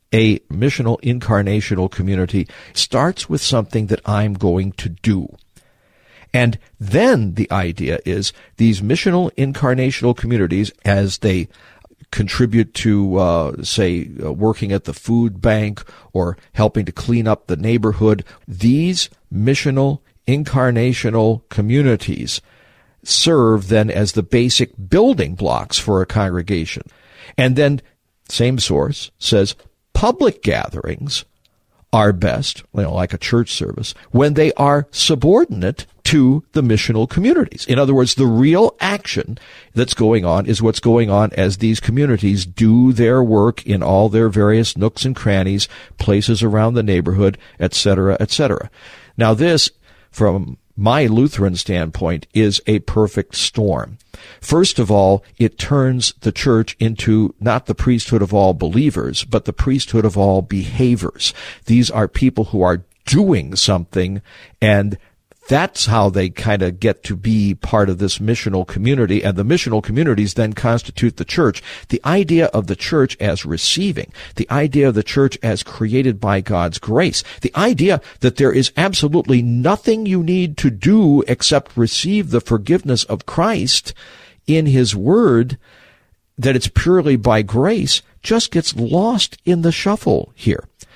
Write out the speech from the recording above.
a missional incarnational community starts with something that I'm going to do. And then the idea is these missional incarnational communities, as they contribute to, working at the food bank or helping to clean up the neighborhood, these missional incarnational communities serve then as the basic building blocks for a congregation. And then, same source says, public gatherings are best, like a church service, when they are subordinate to the missional communities. In other words, the real action that's going on is what's going on as these communities do their work in all their various nooks and crannies, places around the neighborhood, etc., etc. Now this, from my Lutheran standpoint, is a perfect storm. First of all, it turns the church into not the priesthood of all believers, but the priesthood of all behaviors. These are people who are doing something, and that's how they kind of get to be part of this missional community, and the missional communities then constitute the church. The idea of the church as receiving, the idea of the church as created by God's grace, the idea that there is absolutely nothing you need to do except receive the forgiveness of Christ in His Word, that it's purely by grace, just gets lost in the shuffle here.